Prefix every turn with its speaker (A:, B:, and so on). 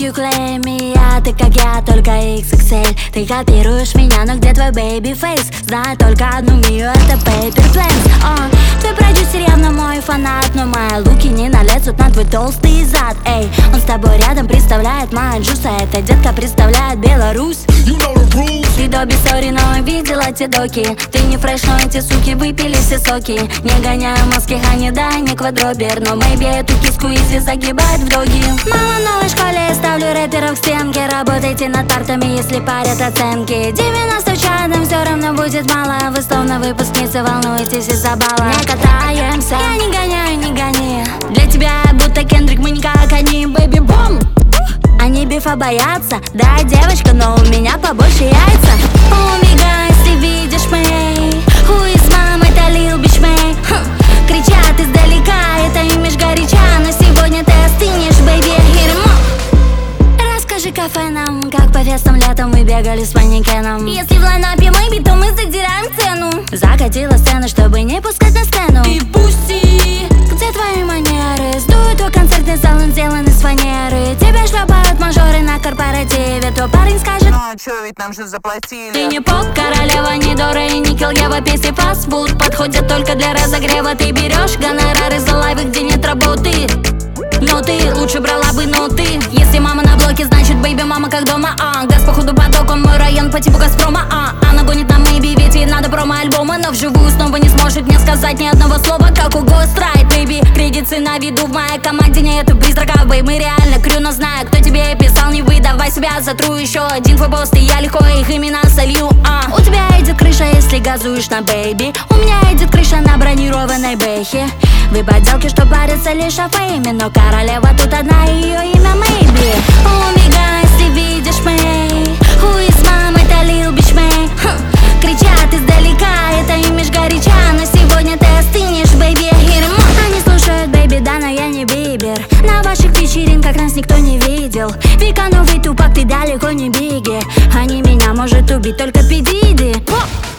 A: you claim me, ты как я, только XXL. Ты копируешь меня, но где твой baby face? Знаю только одну Мию, это Paper Planes. Твой продюсер явно мой фанат, но мои луки не налезут на твой толстый зад. Эй, он с тобой рядом представляет моя джуса, эта детка представляет Беларусь. Ты до бессори, но видела те доки. Ты не фреш, но эти суки выпили все соки. Не гоняю маски, Хани, да, не квадробер, но мэйби эту киску изи загибает в доги. Мама, в новой школе я ставлю рэперов к стенке. Работайте над партами, если парят оценки. 90 чадом все равно будет мало. Вы словно выпускницы, волнуетесь из-за балла. Не катаемся, я не гоняю, не гони. Для тебя будто Кендрик, мы не как они, бэйби бум. Они бифа боятся, да, девочка, но у меня побольше яйца. Умигай, если видишь мэй. Who is mom, это Lil Bitch May. Кричат издалека, это имидж горяча, но сегодня ты остынешь, бэйби, расскажи кафе нам, как по фестам летом мы бегали с манекеном. Если в лайнапе мэйби, то мы задираем цену. Закатила сцену, чтобы не пускать на сцену. И пусти, где твои манеры? Сдует твой концертный зал, он сделан из фанеры. Тебя шлепают мажоры на корпоративе. Твой парень скажет:
B: ну а чё, ведь нам же заплатили.
A: Ты не поп, королева, не Дора и не Килгева. Песни фастфуд подходят только для разогрева. Ты берешь гонорары за лайвы, где нет работы. Но ты лучше брала бы ноты. Если мама на блоке, значит бэйби мама как дома. Газ походу потоком, мой район по типу Газпрома. Она гонит на мэйби, ведь ей надо промо-альбома. Но вживую снова не сможет мне сказать ни одного слова, как у Ghostwrite, бэйби. Кредиты на виду в моей команде, нету призраков, бэй. Мы реально крю, но знаю, кто тебе писал, не выдавай себя. Затру еще один твой пост, и я легко их имена солью. У тебя идет крыша, если газуешь на бэйби. У меня идет крыша на бронированной бэхе. Вы поделки, что парятся лишь о фейме, но королева тут одна, ее имя мэйби. Умигай, если видишь мэй. Who is mom, это Lil Bitch May. Кричат издалека, это имидж горяча, но сегодня ты остынешь, бэйби, Они слушают бэйби, да, но я не Бибер. На ваших вечеринках нас никто не видел. Века новый Тупак, ты далеко не Биги. Они меня может убить только Пи Диди.